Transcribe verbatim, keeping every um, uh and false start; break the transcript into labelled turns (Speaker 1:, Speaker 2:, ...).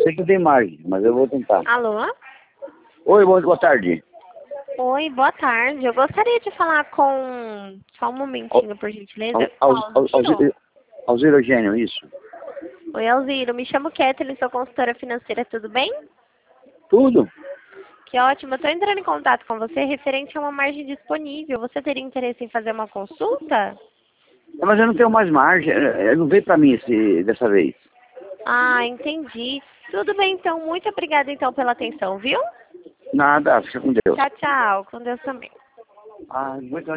Speaker 1: sei que tem margem, mas eu vou tentar.
Speaker 2: Alô?
Speaker 1: Oi, boa, boa tarde.
Speaker 2: Oi, boa tarde. Eu gostaria de falar com... Só um momentinho, por gentileza.
Speaker 1: Al, al,
Speaker 2: Alziro?
Speaker 1: Alziro Eugênio, isso?
Speaker 2: Oi, Alziro. Me chamo Kathleen, sou consultora financeira, tudo bem?
Speaker 1: Tudo?
Speaker 2: Que ótimo. Eu estou entrando em contato com você referente a uma margem disponível. Você teria interesse em fazer uma consulta?
Speaker 1: Mas eu não tenho mais margem, eh, não veio pra mim esse, dessa vez.
Speaker 2: Ah, entendi. Tudo bem, então. Muito obrigada, então, pela atenção, viu?
Speaker 1: Nada, fica com Deus.
Speaker 2: Tchau, tchau. Com Deus também.
Speaker 1: Ah, muito